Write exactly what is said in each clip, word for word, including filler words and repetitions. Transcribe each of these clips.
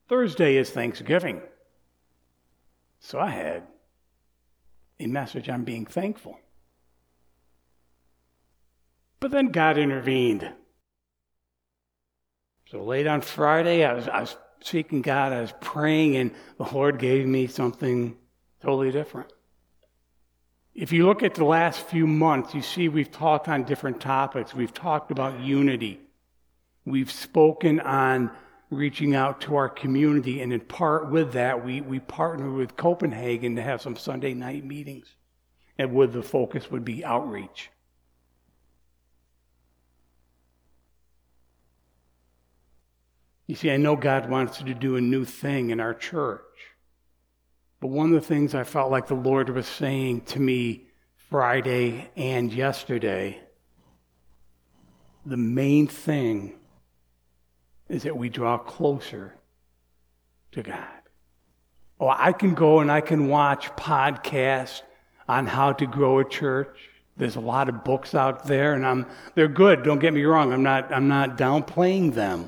Thursday is Thanksgiving. So I had a message on being thankful. But then God intervened. So late on Friday, I was, I was seeking God, I was praying, and the Lord gave me something totally different. If you look at the last few months, you see we've talked on different topics. We've talked about unity. We've spoken on reaching out to our community, and in part with that, we, we partnered with Copenhagen to have some Sunday night meetings, and with the focus would be outreach. You see, I know God wants to do a new thing in our church. But one of the things I felt like the Lord was saying to me Friday and yesterday, the main thing is that we draw closer to God. Oh, I can go and I can watch podcasts on how to grow a church. There's a lot of books out there, and I'm they're good. Don't get me wrong. I'm not I'm not downplaying them.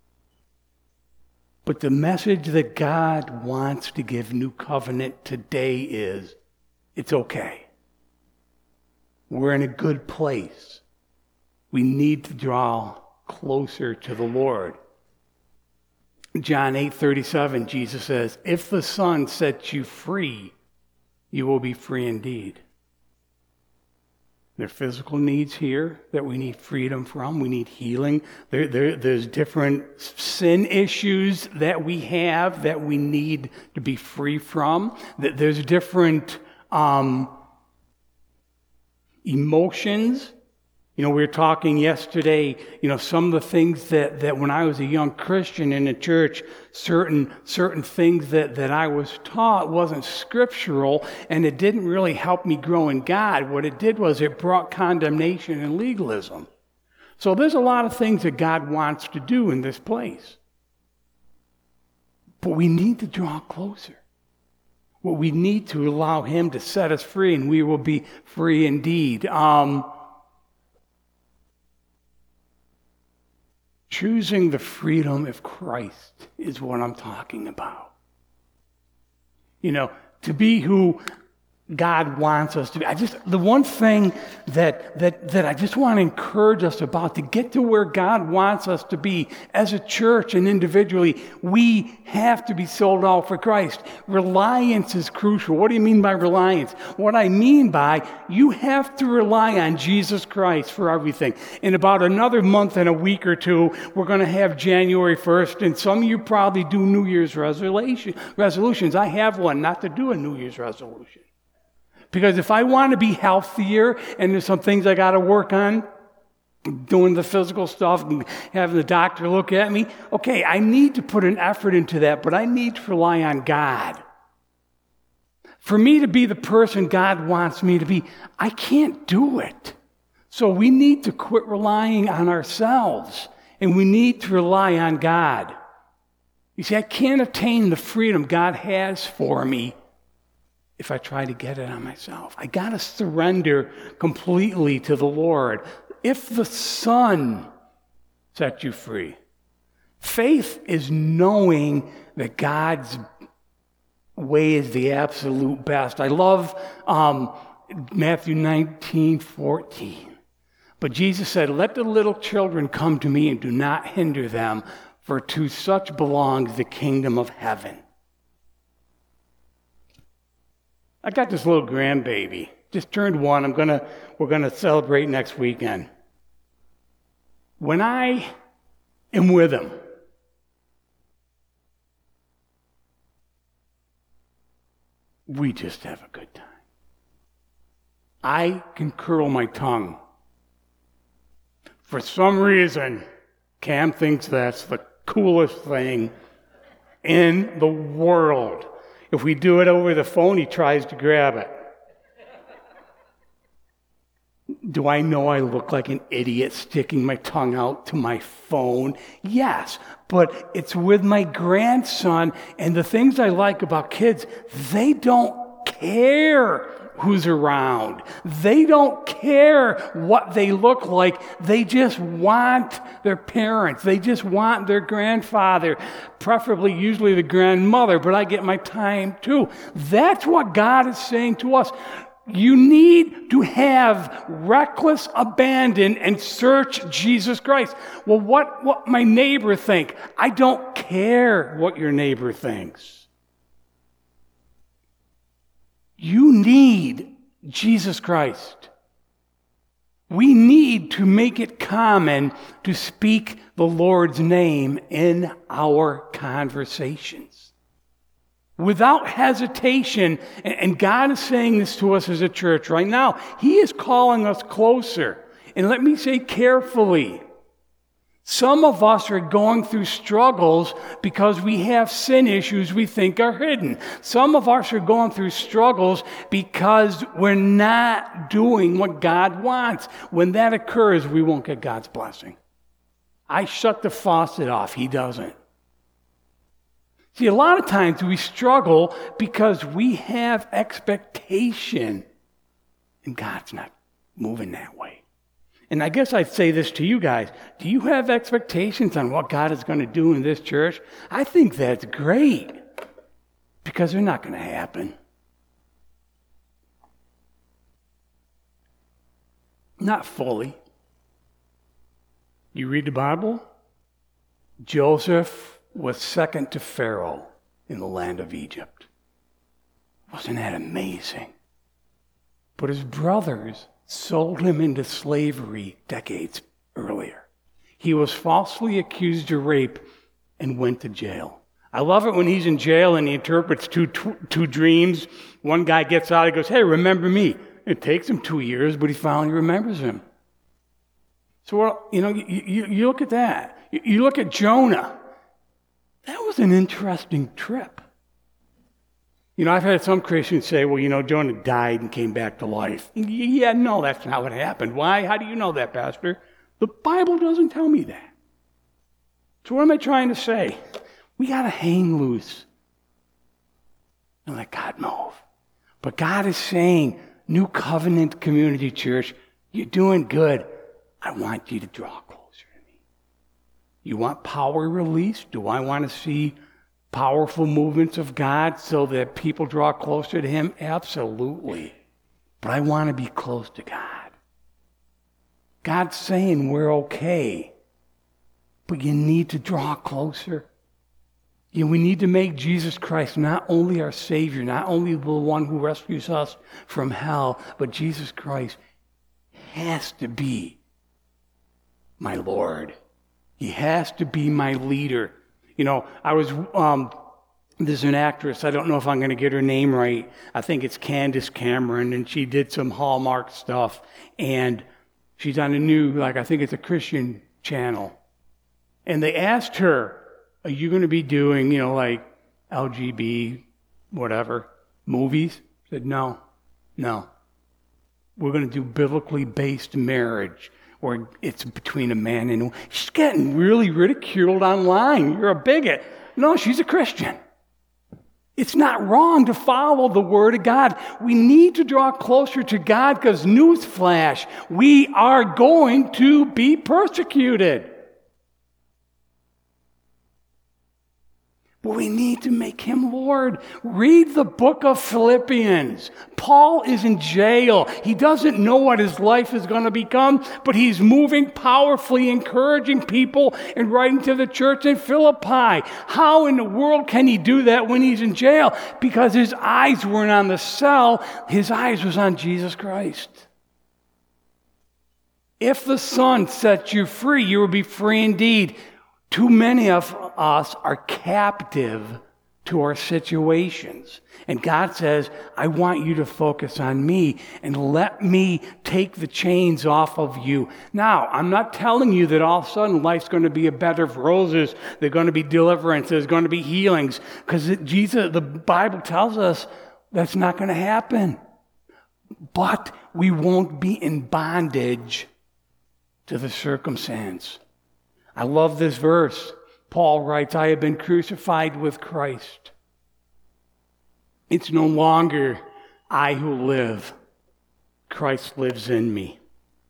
But the message that God wants to give New Covenant today is, it's okay. We're in a good place. We need to draw closer to the Lord. John eight thirty-seven, Jesus says, if the Son sets you free, you will be free indeed. There are physical needs here that we need freedom from. We need healing. There, there, there's different sin issues that we have that we need to be free from. There's different um, emotions. You know, we were talking yesterday, you know, some of the things that, that when I was a young Christian in the church, certain certain things that, that I was taught wasn't scriptural, and it didn't really help me grow in God. What it did was it brought condemnation and legalism. So there's a lot of things that God wants to do in this place. But we need to draw closer. Well, we need to allow Him to set us free, and we will be free indeed. Um... Choosing the freedom of Christ is what I'm talking about. You know, to be who God wants us to be. I just, the one thing that, that, that I just want to encourage us about, to get to where God wants us to be as a church and individually, we have to be sold out for Christ. Reliance is crucial. What do you mean by reliance? What I mean by, you have to rely on Jesus Christ for everything. In about another month and a week or two, we're going to have January first, and some of you probably do New Year's resolution, resolutions. I have one, not to do a New Year's resolution. Because if I want to be healthier, and there's some things I got to work on, doing the physical stuff and having the doctor look at me, okay, I need to put an effort into that, but I need to rely on God. For me to be the person God wants me to be, I can't do it. So we need to quit relying on ourselves, and we need to rely on God. You see, I can't attain the freedom God has for me if I try to get it on myself. I got to surrender completely to the Lord. If the Son sets you free, faith is knowing that God's way is the absolute best. I love um, Matthew nineteen fourteen. But Jesus said, let the little children come to me and do not hinder them, for to such belongs the kingdom of heaven. I got this little grandbaby, just turned one. I'm gonna, we're gonna celebrate next weekend. When I am with him, we just have a good time. I can curl my tongue. For some reason, Cam thinks that's the coolest thing in the world. If we do it over the phone, he tries to grab it. Do I know I look like an idiot sticking my tongue out to my phone? Yes, but it's with my grandson, and the things I like about kids, they don't care who's around. They don't care what they look like. They just want their parents. They just want their grandfather, preferably usually the grandmother, but I get my time too. That's what God is saying to us. You need to have reckless abandon and search Jesus Christ. Well, what, what my neighbor think? I don't care what your neighbor thinks. You need Jesus Christ. We need to make it common to speak the Lord's name in our conversations. Without hesitation, and God is saying this to us as a church right now. He is calling us closer. And let me say carefully, some of us are going through struggles because we have sin issues we think are hidden. Some of us are going through struggles because we're not doing what God wants. When that occurs, we won't get God's blessing. I shut the faucet off. He doesn't. See, a lot of times we struggle because we have expectation, and God's not moving that way. And I guess I'd say this to you guys. Do you have expectations on what God is going to do in this church? I think that's great, because they're not going to happen. Not fully. You read the Bible? Joseph was second to Pharaoh in the land of Egypt. Wasn't that amazing? But his brothers sold him into slavery decades earlier. He was falsely accused of rape and went to jail. I love it when he's in jail and he interprets two, two, two dreams. One guy gets out, he goes, hey, remember me. It takes him two years, but he finally remembers him. So, well, you know, you, you, you look at that. You, you look at Jonah. That was an interesting trip. You know, I've had some Christians say, well, you know, Jonah died and came back to life. Yeah, no, that's not what happened. Why? How do you know that, Pastor? The Bible doesn't tell me that. So what am I trying to say? We got to hang loose and let God move. But God is saying, New Covenant Community Church, you're doing good. I want you to draw closer. You want power release? Do I want to see powerful movements of God so that people draw closer to Him? Absolutely. But I want to be close to God. God's saying we're okay, but you need to draw closer. You know, we need to make Jesus Christ not only our Savior, not only the one who rescues us from hell, but Jesus Christ has to be my Lord. He has to be my leader. You know, I was, um, there's an actress, I don't know if I'm going to get her name right. I think it's Candace Cameron, and she did some Hallmark stuff. And she's on a new, like, I think it's a Christian channel. And they asked her, are you going to be doing, you know, like L G B T, whatever, movies? She said, no, no. We're going to do biblically based marriage, or it's between a man and a woman. She's getting really ridiculed online. You're a bigot. No, she's a Christian. It's not wrong to follow the Word of God. We need to draw closer to God because, newsflash, we are going to be persecuted. But we need to make Him Lord. Read the book of Philippians. Paul is in jail. He doesn't know what his life is going to become, but he's moving powerfully, encouraging people and writing to the church in Philippi. How in the world can he do that when he's in jail? Because his eyes weren't on the cell. His eyes was on Jesus Christ. If the Son sets you free, you will be free indeed. Too many of us are captive to our situations. And God says, I want you to focus on me and let me take the chains off of you. Now, I'm not telling you that all of a sudden life's going to be a bed of roses. There's going to be deliverance. There's going to be healings. Because Jesus, the Bible tells us that's not going to happen. But we won't be in bondage to the circumstance. I love this verse. Paul writes, I have been crucified with Christ. It's no longer I who live, Christ lives in me.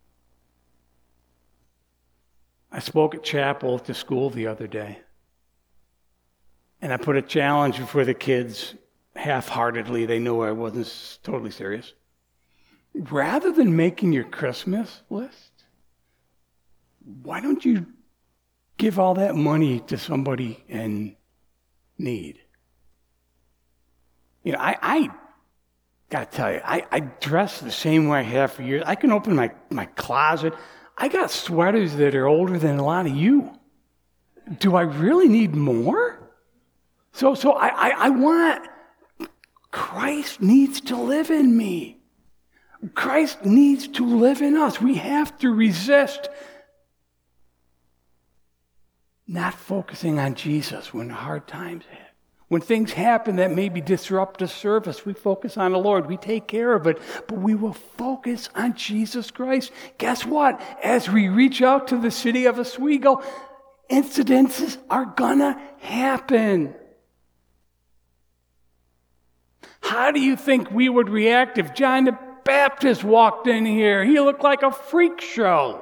I spoke at chapel at the school the other day. And I put a challenge before the kids half-heartedly. They knew I wasn't totally serious. Rather than making your Christmas list, why don't you give all that money to somebody in need? You know, I, I got to tell you, I, I dress the same way I have for years. I can open my, my closet. I got sweaters that are older than a lot of you. Do I really need more? So, so I, I, I want, Christ needs to live in me. Christ needs to live in us. We have to resist not focusing on Jesus when hard times happen. When things happen that maybe disrupt the service, we focus on the Lord. We take care of it, but we will focus on Jesus Christ. Guess what? As we reach out to the city of Oswego, incidences are gonna happen. How do you think we would react if John the Baptist walked in here? He looked like a freak show.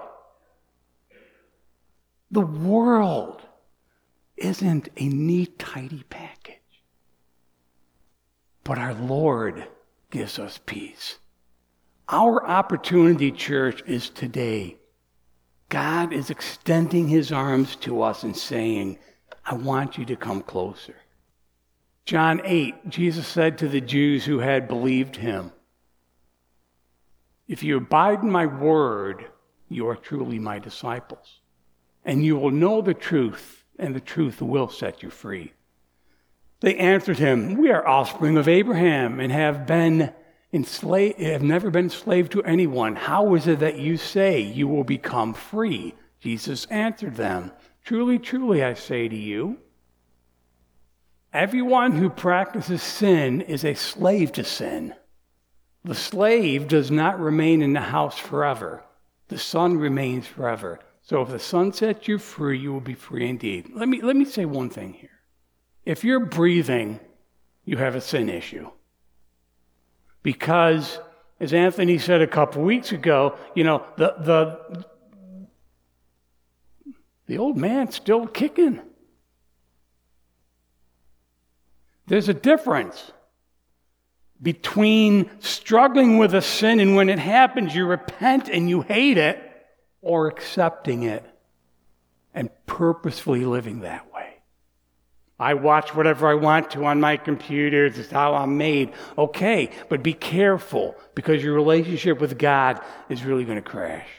The world isn't a neat, tidy package. But our Lord gives us peace. Our opportunity, church, is today. God is extending his arms to us and saying, I want you to come closer. John eight, Jesus said to the Jews who had believed him, if you abide in my word, you are truly my disciples. And you will know the truth, and the truth will set you free. They answered him, we are offspring of Abraham and have been enslaved, have never been enslaved to anyone. How is it that you say you will become free? Jesus answered them, truly, truly, I say to you, everyone who practices sin is a slave to sin. The slave does not remain in the house forever. The son remains forever. So if the son sets you free, you will be free indeed. Let me, let me say one thing here. If you're breathing, you have a sin issue. Because, as Anthony said a couple weeks ago, you know, the the the old man's still kicking. There's a difference between struggling with a sin and when it happens, you repent and you hate it, or accepting it and purposefully living that way. I watch whatever I want to on my computer. This is how I'm made. Okay, but be careful because your relationship with God is really going to crash.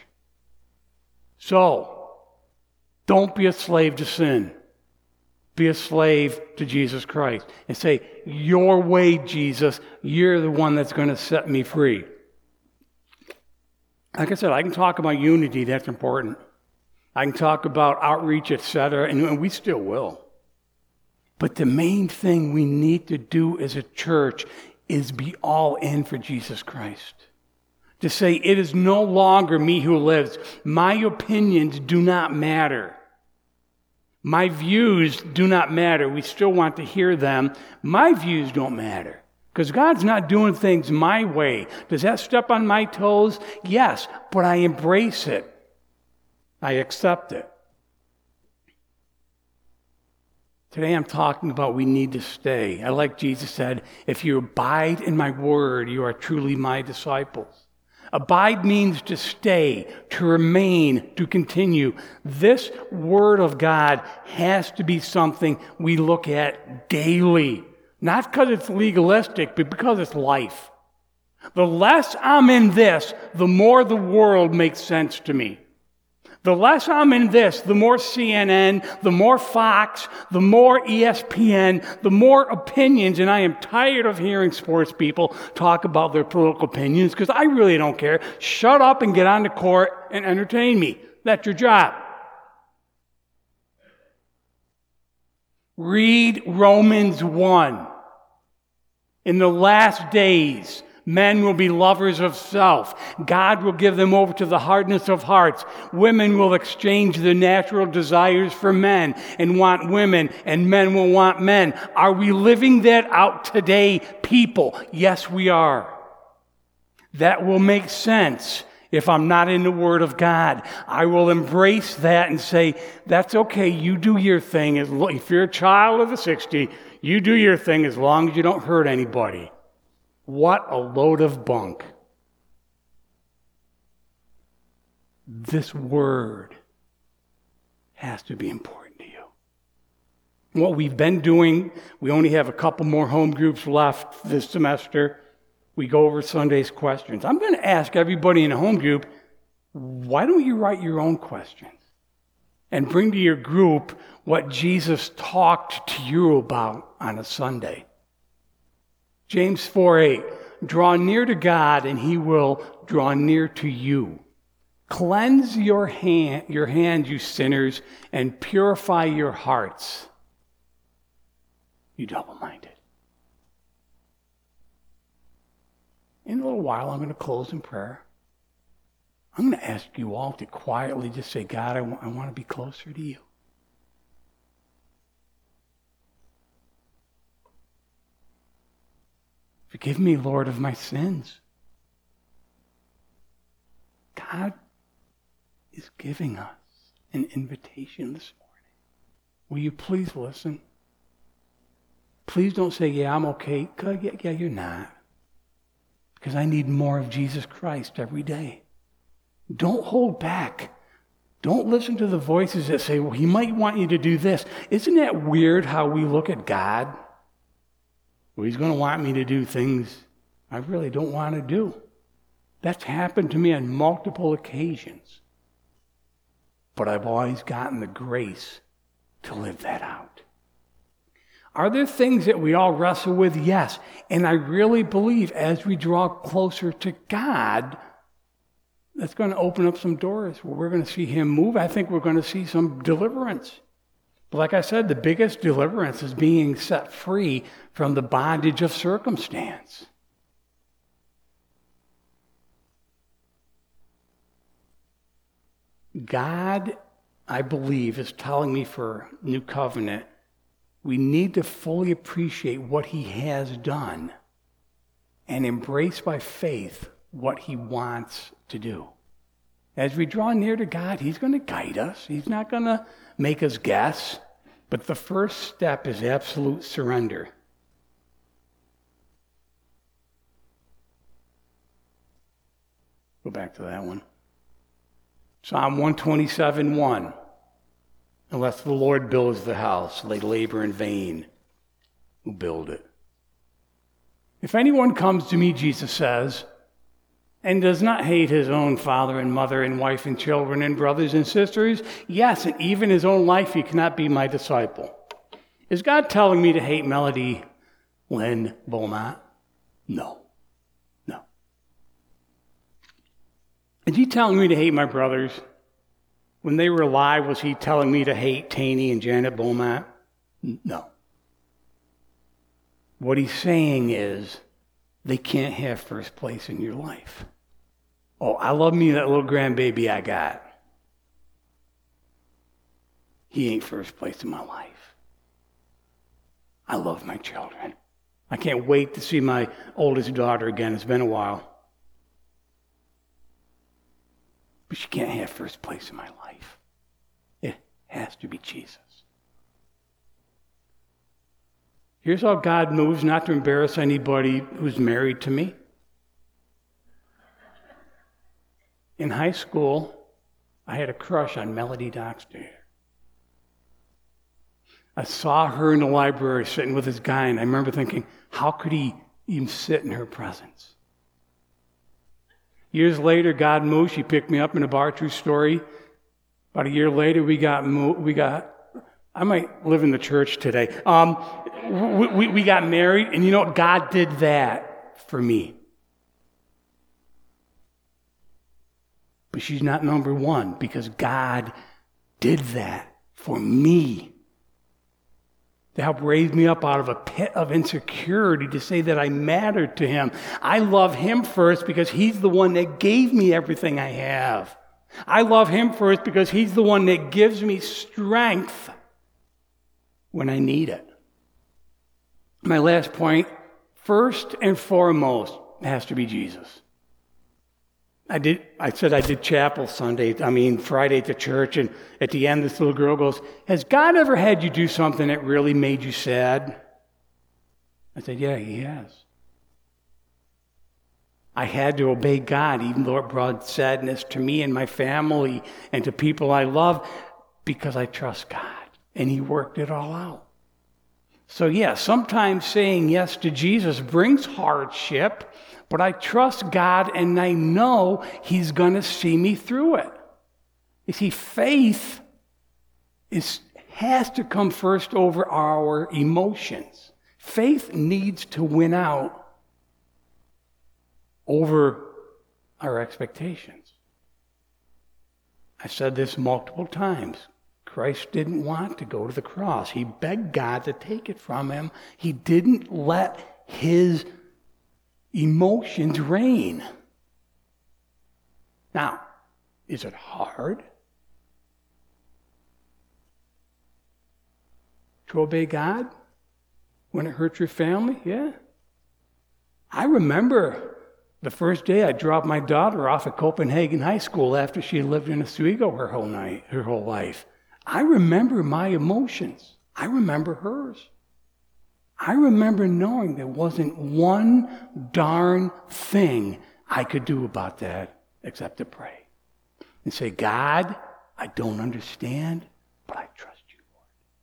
So, don't be a slave to sin. Be a slave to Jesus Christ. And say, your way, Jesus, you're the one that's going to set me free. Like I said, I can talk about unity. That's important. I can talk about outreach, et cetera, and we still will. But the main thing we need to do as a church is be all in for Jesus Christ. To say, it is no longer me who lives. My opinions do not matter. My views do not matter. We still want to hear them. My views don't matter. Because God's not doing things my way. Does that step on my toes? Yes, but I embrace it. I accept it. Today I'm talking about we need to stay. I like Jesus said, if you abide in my word, you are truly my disciples. Abide means to stay, to remain, to continue. This word of God has to be something we look at daily. Not because it's legalistic, but because it's life. The less I'm in this, the more the world makes sense to me. The less I'm in this, the more C N N, the more Fox, the more E S P N, the more opinions, and I am tired of hearing sports people talk about their political opinions because I really don't care. Shut up and get on the court and entertain me. That's your job. Read Romans one. In the last days, men will be lovers of self. God will give them over to the hardness of hearts. Women will exchange their natural desires for men and want women, and men will want men. Are we living that out today, people? Yes, we are. that will make sense if I'm not in the Word of God. I will embrace that and say, that's okay, you do your thing. If you're a child of the sixties, you do your thing as long as you don't hurt anybody. What a load of bunk. This Word has to be important to you. What we've been doing, we only have a couple more home groups left this semester. We go over Sunday's questions. I'm going to ask everybody in a home group, why don't you write your own questions and bring to your group what Jesus talked to you about on a Sunday? James four eight, draw near to God and he will draw near to you. Cleanse your hand, your hands, you sinners, and purify your hearts, you double-minded. In a little while, I'm going to close in prayer. I'm going to ask you all to quietly just say, God, I want, I want to be closer to you. Forgive me, Lord, of my sins. God is giving us an invitation this morning. Will you please listen? Please don't say, yeah, I'm okay. Yeah, yeah, you're not. Because I need more of Jesus Christ every day. Don't hold back. Don't listen to the voices that say, well, he might want you to do this. Isn't that weird how we look at God? Well, he's going to want me to do things I really don't want to do. That's happened to me on multiple occasions. But I've always gotten the grace to live that out. Are there things that we all wrestle with? Yes. And I really believe as we draw closer to God, that's going to open up some doors where we're going to see him move. I think we're going to see some deliverance. But like I said, the biggest deliverance is being set free from the bondage of circumstance. God, I believe, is telling me for New Covenant, we need to fully appreciate what he has done and embrace by faith what he wants to do. As we draw near to God, he's going to guide us. He's not going to make us guess. But the first step is absolute surrender. Go back to that one. Psalm one twenty-seven one. Unless the Lord builds the house, they labor in vain who build it. If anyone comes to me, Jesus says, and does not hate his own father and mother and wife and children and brothers and sisters, yes, and even his own life, he cannot be my disciple. Is God telling me to hate Melody Lynn Beaumont? No. No. Is he telling me to hate my brothers? When they were alive, was he telling me to hate Taney and Janet Beaumont? No. What he's saying is, they can't have first place in your life. Oh, I love me that little grandbaby I got. He ain't first place in my life. I love my children. I can't wait to see my oldest daughter again. It's been a while. But she can't have first place in my life. It has to be Jesus. Here's how God moves, not to embarrass anybody who's married to me. In high school, I had a crush on Melody Dockstader. I saw her in the library sitting with this guy, and I remember thinking, how could he even sit in her presence? Years later, God moved. She picked me up in a bar, true story. About a year later, we got moved. We got, I might live in the church today. Um, we, we, we got married, and you know what? God did that for me. But she's not number one because God did that for me. To help raise me up out of a pit of insecurity, to say that I mattered to him. I love him first because he's the one that gave me everything I have. I love him first because he's the one that gives me strength when I need it. My last point, first and foremost, has to be Jesus. I did. I said I did chapel Sunday, I mean Friday to church, and at the end this little girl goes, "Has God ever had you do something that really made you sad?" I said, "Yeah, he has. I had to obey God, even though it brought sadness to me and my family and to people I love, because I trust God, and he worked it all out." So yeah, sometimes saying yes to Jesus brings hardship, but I trust God and I know he's going to see me through it. You see, faith is, has to come first over our emotions. Faith needs to win out over our expectations. I've said this multiple times. Christ didn't want to go to the cross. He begged God to take it from him. He didn't let his emotions reign. Now, is it hard to obey God when it hurts your family? Yeah. I remember the first day I dropped my daughter off at Copenhagen High School after she lived in Oswego her whole night, her whole life. I remember my emotions. I remember hers. I remember knowing there wasn't one darn thing I could do about that except to pray and say, "God, I don't understand, but I trust you, Lord."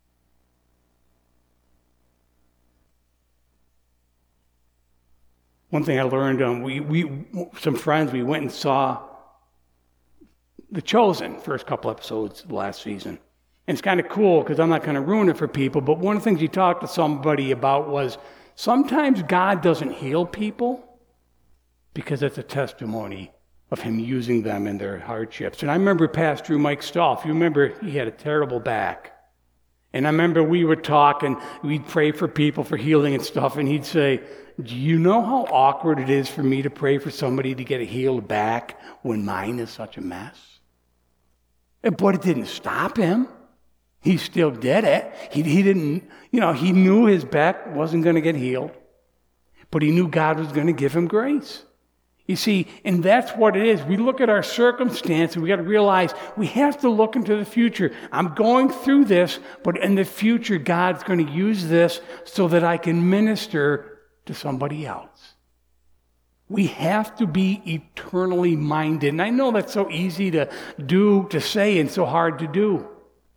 One thing I learned, um, we, we, some friends, we went and saw The Chosen, first couple episodes of last season. And it's kind of cool because I'm not going to ruin it for people, but one of the things he talked to somebody about was sometimes God doesn't heal people because it's a testimony of him using them in their hardships. And I remember Pastor Mike Stahl. If you remember, he had a terrible back. And I remember we would talk and we'd pray for people for healing and stuff, and he'd say, "Do you know how awkward it is for me to pray for somebody to get a healed back when mine is such a mess?" But it didn't stop him. He still did it. He, he didn't, you know, he knew his back wasn't going to get healed, but he knew God was going to give him grace. You see, and that's what it is. We look at our circumstance and we got to realize we have to look into the future. I'm going through this, but in the future, God's going to use this so that I can minister to somebody else. We have to be eternally minded. And I know that's so easy to do, to say, and so hard to do.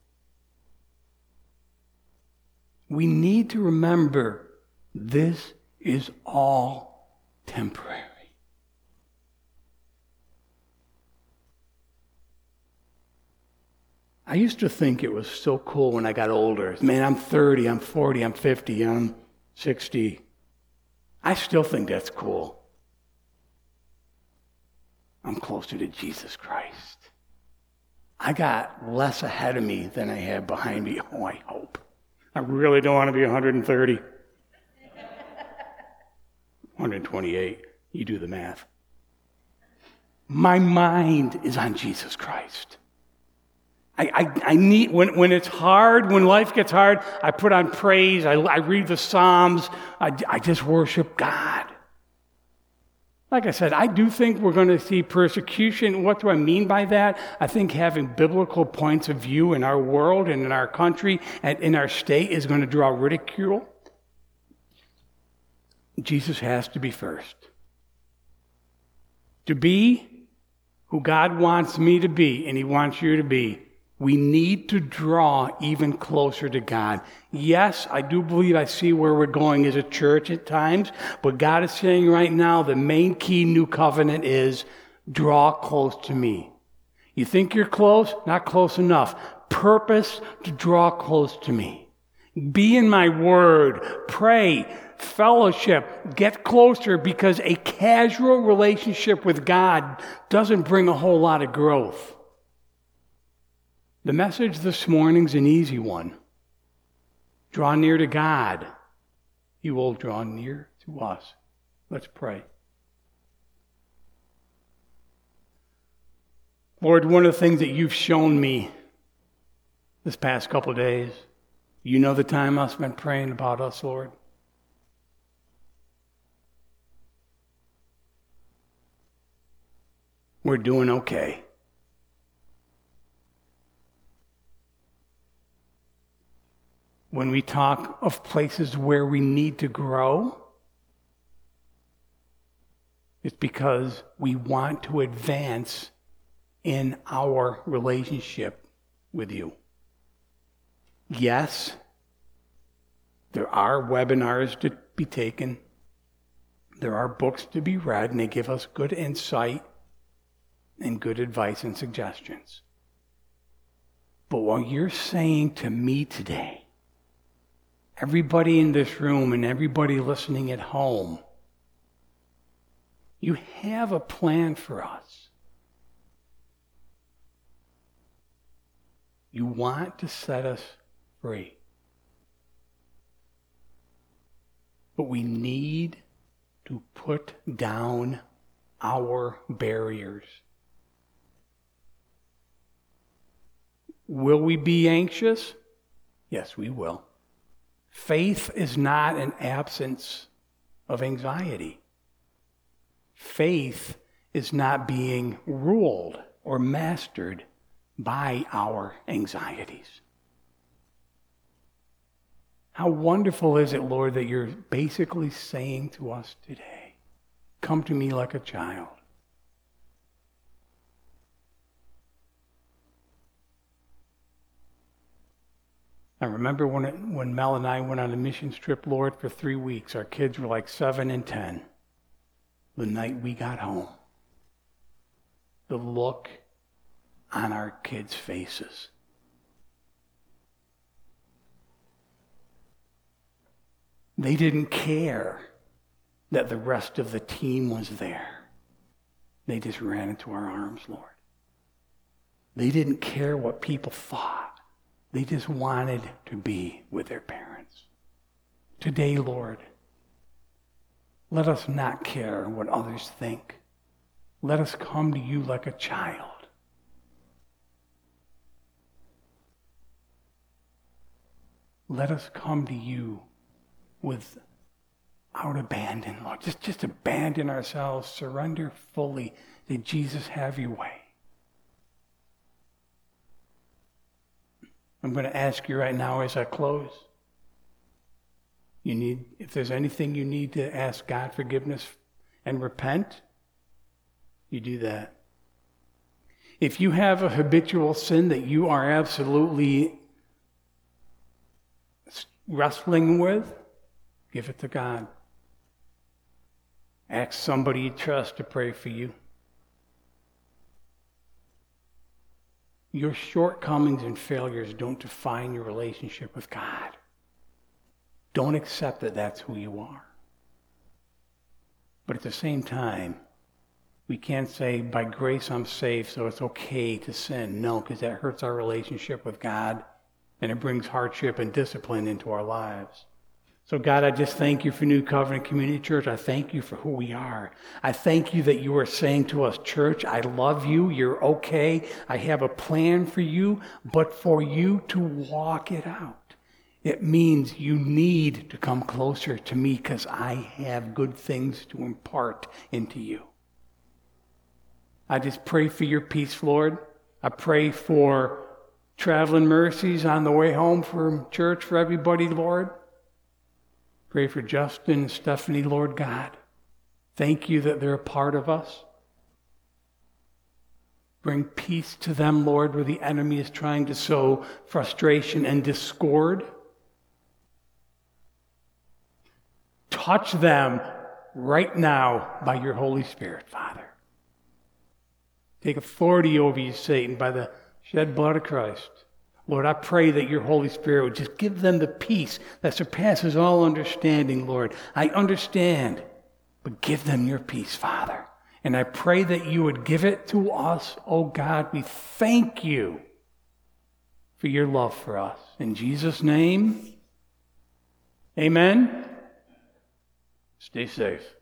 We need to remember this is all temporary. I used to think it was so cool when I got older. Man, I'm thirty, I'm forty, I'm fifty, I'm sixty. I still think that's cool. I'm closer to Jesus Christ. I got less ahead of me than I have behind me. Oh, I hope. I really don't want to be one hundred thirty. one hundred twenty-eight. You do the math. My mind is on Jesus Christ. I, I, I need, when, when it's hard, when life gets hard, I put on praise, I, I read the Psalms, I, I just worship God. Like I said, I do think we're going to see persecution. What do I mean by that? I think having biblical points of view in our world and in our country and in our state is going to draw ridicule. Jesus has to be first. To be who God wants me to be and he wants you to be, we need to draw even closer to God. Yes, I do believe I see where we're going as a church at times, but God is saying right now the main key new covenant is draw close to me. You think you're close? Not close enough. Purpose to draw close to me. Be in my word. Pray. Fellowship. Get closer, because a casual relationship with God doesn't bring a whole lot of growth. The message this morning's an easy one. Draw near to God. He will draw near to us. Let's pray. Lord, one of the things that you've shown me this past couple of days, you know the time I've spent praying about us, Lord. we're doing okay. When we talk of places where we need to grow, it's because we want to advance in our relationship with you. Yes, there are webinars to be taken. There are books to be read, and they give us good insight and good advice and suggestions. But what you're saying to me today, everybody in this room and everybody listening at home, you have a plan for us. You want to set us free. But we need to put down our barriers. Will we be anxious? Yes, we will. Faith is not an absence of anxiety. Faith is not being ruled or mastered by our anxieties. How wonderful is it, Lord, that you're basically saying to us today, come to me like a child. I remember when, it, when Mel and I went on a mission trip, Lord, for three weeks. Our kids were like seven and ten. The night we got home, the look on our kids' faces. They didn't care that the rest of the team was there. They just ran into our arms, Lord. They didn't care what people thought. They just wanted to be with their parents. Today, Lord, let us not care what others think. Let us come to you like a child. Let us come to you without abandon, Lord. Just, just abandon ourselves, surrender fully. Say, Jesus, have your way. I'm going to ask you right now as I close. You need, if there's anything you need to ask God forgiveness and repent, you do that. If you have a habitual sin that you are absolutely wrestling with, give it to God. Ask somebody you trust to pray for you. Your shortcomings and failures don't define your relationship with God. Don't accept that that's who you are. But at the same time, we can't say, by grace I'm saved, so it's okay to sin. No, because that hurts our relationship with God, and it brings hardship and discipline into our lives. So God, I just thank you for New Covenant Community Church. I thank you for who we are. I thank you that you are saying to us, church, I love you. You're okay. I have a plan for you, but for you to walk it out, it means you need to come closer to me because I have good things to impart into you. I just pray for your peace, Lord. I pray for traveling mercies on the way home from church for everybody, Lord. Pray for Justin and Stephanie, Lord God. Thank you that they're a part of us. Bring peace to them, Lord, where the enemy is trying to sow frustration and discord. Touch them right now by your Holy Spirit, Father. Take authority over you, Satan, by the shed blood of Christ. Lord, I pray that your Holy Spirit would just give them the peace that surpasses all understanding, Lord. I understand, but give them your peace, Father. And I pray that you would give it to us, oh God. We thank you for your love for us. In Jesus' name, amen. Stay safe.